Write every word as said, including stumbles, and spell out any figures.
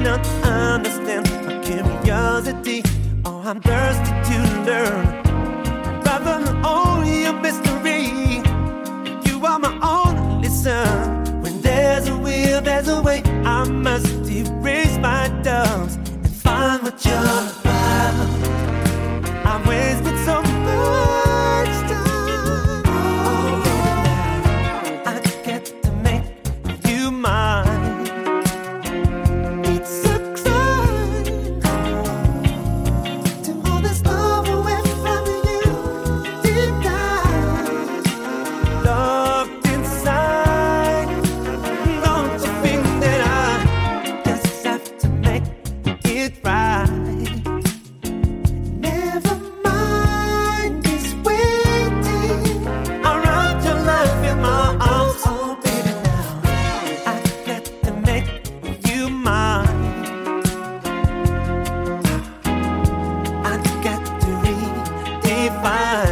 not understand my curiosity. Oh, I'm thirsty to learn. Rather than only a mystery, you are my only son. When there's a will, there's a way. I must erase my doubts and find what you're about. I've wasted so much time. Oh, now I get to make you mine. It's a crime to hold this love away from you deep down, locked inside. Don't you think that I just have to make it right? Never mind this waiting. I'll wrap your life in my arms. Oh, baby, now I get to make you mine. I got to redefine.